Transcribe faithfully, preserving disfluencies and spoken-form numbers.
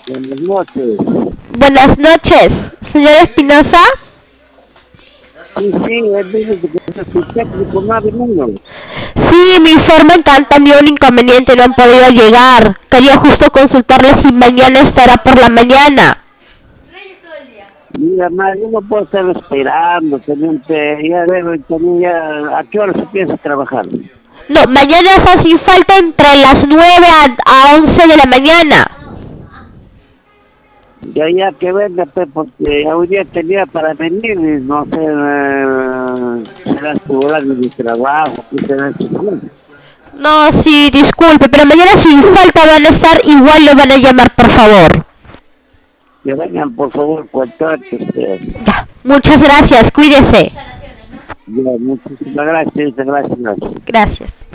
Buenas noches. Buenas noches, señor Espinosa. Sí, sí, él dice que su técnico no ha venido. Sí, me informan que han tenido un inconveniente y no han podido llegar. Quería justo consultarle si mañana estará por la mañana. Mira, ma, yo no puedo estar esperando, teniente. Ya debo, también ya, ¿a qué hora se piensa trabajar? No, mañana es así falta entre las nueve a, a once de la mañana. Ya, ya que venga, pues, porque hoy día tenía para venir, y no sé, eh, será su horario de trabajo, qué será su. No, sí, disculpe, pero mañana sin falta van a estar, igual lo van a llamar, por favor. Que vengan, por favor, cuanto antes. eh. Ya, muchas gracias, cuídese. Ya, muchísimas gracias, gracias. Gracias.